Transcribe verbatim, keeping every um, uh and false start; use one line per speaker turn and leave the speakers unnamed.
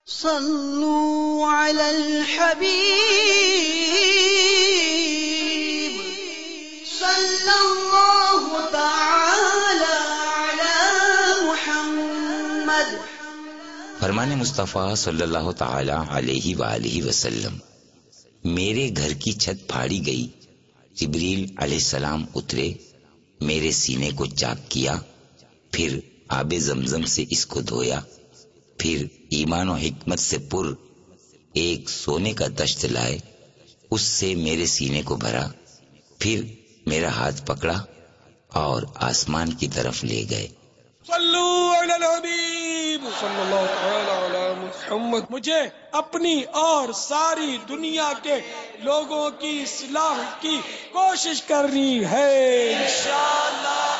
सल्लू अलल हबीब सल्लल्लाहु तआला अला मुहम्मद।
फरमाने मुस्तफ़ा सल्लल्लाहु तआला अलैहि वालिहि वसल्लम, मेरे घर की छत फाड़ी गई। जिब्रील अलैहिस्सलाम उतरे, मेरे सीने को चाक किया, फिर आबे जमजम से इसको धोया, फिर ईमान और हिकमत से पुर एक सोने का दश्त लाए, उससे मेरे सीने को भरा, फिर मेरा हाथ पकड़ा और आसमान की तरफ ले गए।
सल्लू अलल हबीब सल्लल्लाहु तआला अला मुहम्मद। मुझे अपनी और सारी दुनिया के लोगों की इस्लाह की कोशिश करनी है इंशाअल्लाह।